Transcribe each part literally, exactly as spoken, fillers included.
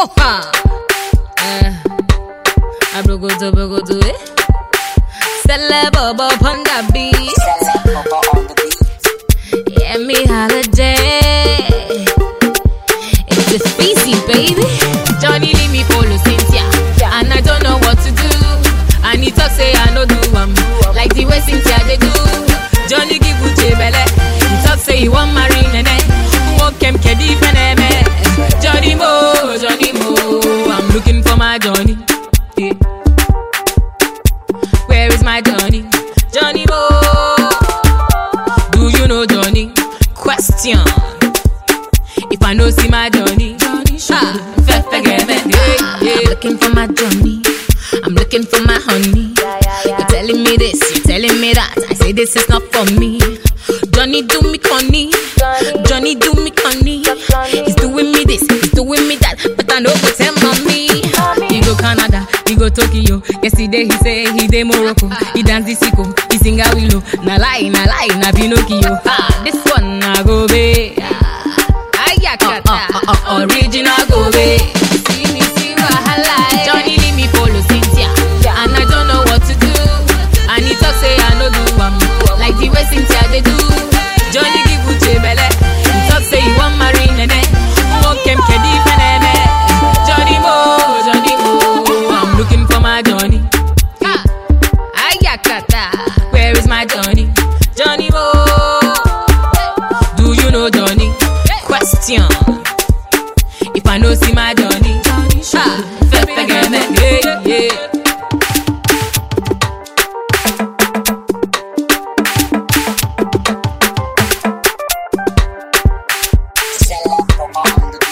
Oh ha. Eh. Abrogodo brogodo eh. Celebobo on the beat. Celebobo on the beat. Yeah, me holiday. It's a species, baby. Johnny leave me follow Cynthia, and I don't know what to do. And he talk say I no do um like the way Cynthia they do. Johnny give Uche belle. He talk say he want marry nene. Walk him kedi feneme. Johnny Mo, Johnny Mo. I'm looking for my Johnny. Yeah. Where is my Johnny? Johnny Mo. Do you know Johnny? Question. If I know see my Johnny, Johnny ah, I'm looking for my Johnny. I'm looking for my honey. Yeah, yeah, yeah. You're telling me this, you're telling me that. I say this is not for me. Johnny do me conny. Johnny, Johnny do me conny. He's doing me this, he's doing me that. But I know what's him on me. He go Canada, he go Tokyo. Yesterday he say he dey Morocco. He dance the sicko, he sing a willow. Na lie, na lie, na Pinocchio. Ah, this one na go be. Uh, uh, uh, uh, original go away. See me, see wahala. Johnny leave me follow Cynthia, and I don't know what to do. And he talk say I no do um like the way Cynthia they do. Johnny give Uche belle. He talk say he want marry nene. Walk him kedi feneme. Johnny Mo, Johnny Mo. I'm looking for my Johnny. Ha, ayakata. Where is my Johnny? Johnny Mo. Do you know Johnny? Question. If I know see my Johnny, ah, fe forget me, yeah, yeah. Celebobo on the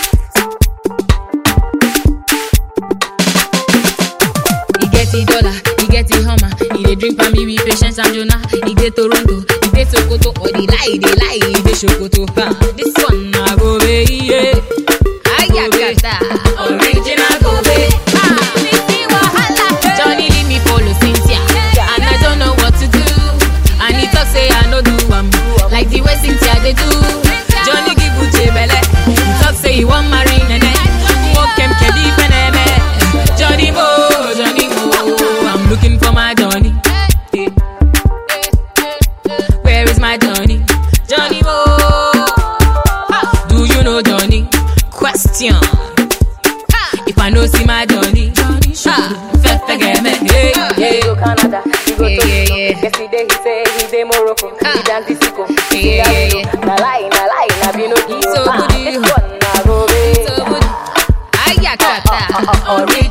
beat. He get the dollar, he get the hummer. He dey drink for me with patience and Jonah. He dey Toronto, he dey Sokoto. Or they lie, they lie, he dey Sokoto. Ah, this one na go be, yeah. Ayakata, original go be. Ah, me see wahala. Johnny leave me follow Cynthia, and I don't know what to do. And he talk say I no do um like the way Cynthia they do. Johnny give Uche belle. He talk say he want marry nene. Walk him kedi feneme. Johnny Mo, Johnny Mo. I'm looking for my Johnny. Yeah. Where is my Johnny? Johnny Mo. Do you know Johnny? Question. If I know see my Johnny, ah, fe forget me. Yeah, He go yeah. Canada, he go Yeah, Tokyo. yeah, yeah. Yesterday he say he dey Morocco. Ah. He dance the sicko, he Yeah, sing a yeah, willow. yeah. Na lie, na lie, na Pinocchio. So Ah, good, this you. one na go be. So good. Ayakata. Uh, uh, uh,